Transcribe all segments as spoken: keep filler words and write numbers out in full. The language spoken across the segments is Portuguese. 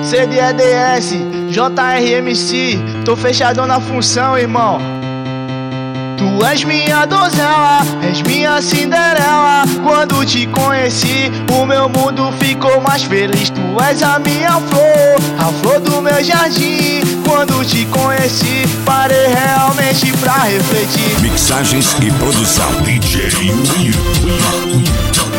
C D E D S, J R M C, tô fechadão na função, irmão. Tu és minha donzela, és minha Cinderela. Quando te conheci, o meu mundo ficou mais feliz. Tu és a minha flor, a flor do meu jardim. Quando te conheci, parei realmente pra refletir. Mixagens e produção D J Will.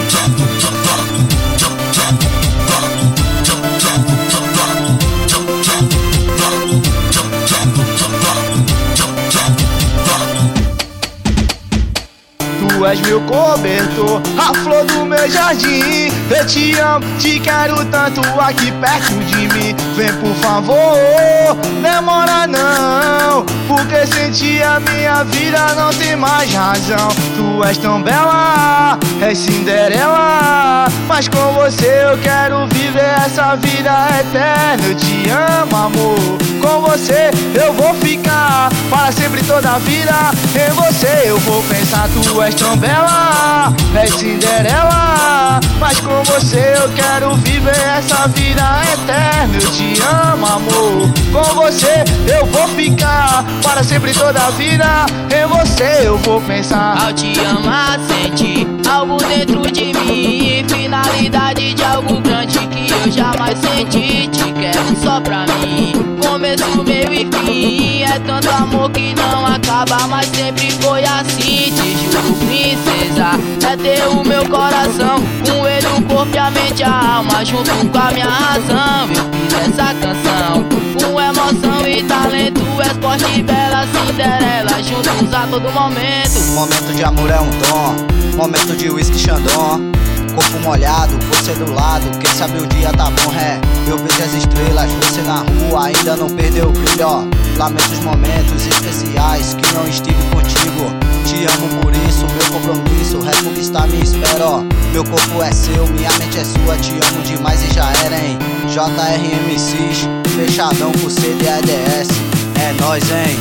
Tu és meu cobertor, a flor do meu jardim. Eu te amo, te quero tanto aqui perto de mim. Vem por favor, demora não, porque sem ti a minha vida não tem mais razão. Tu és tão bela, és Cinderela, mas com você eu quero viver essa vida eterna. Eu te amo, amor, com você eu vou ficar para sempre, toda a vida. Em você eu vou pensar. Tu és tão bela, és Cinderela, mas com você eu quero viver essa vida eterna. Eu te amo, amor, com você eu vou ficar para sempre, toda a vida. Em você eu vou pensar. Ao te amar, senti algo dentro de mim, finalidade de algo grande que eu jamais senti. Te quero só pra mim, começo, meio e fim. É tanto amor que não acaba, mas sempre foi assim. Te juro, princesa, é ter o meu coração, com ele o corpo e a mente, a alma, junto com a minha razão. Eu fiz essa canção com emoção e talento. És forte e bela Cinderela, juntos a todo momento. Momento de amor é um dom, momento de whisky Xandão. Corpo molhado, você do lado, quem sabe o dia tá bom, é. Eu vejo as estrelas, você na rua, ainda não perdeu o brilho, ó. Lamento os momentos especiais que não estive contigo. Te amo por isso, meu compromisso, reconquistar me espera, ó. Meu corpo é seu, minha mente é sua, te amo demais e já era, hein. J R M Cs, fechadão com C D E D S, é nóis, hein.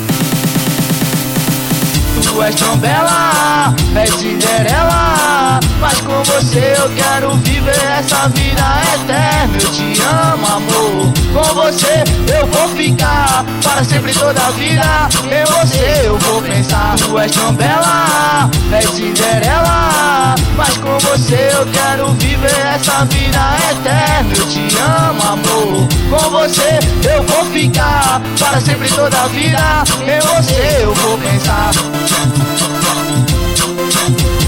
Tu és tão bela, és Cinderela, mas com você eu quero viver essa vida eterna. Eu te amo, amor, com você eu vou ficar para sempre, toda a vida. Em você eu vou pensar. Tu és tão bela, és Cinderela, mas com você eu quero viver essa vida eterna. Eu te amo, amor, com você eu vou ficar para sempre, toda a vida. Em você eu vou pensar.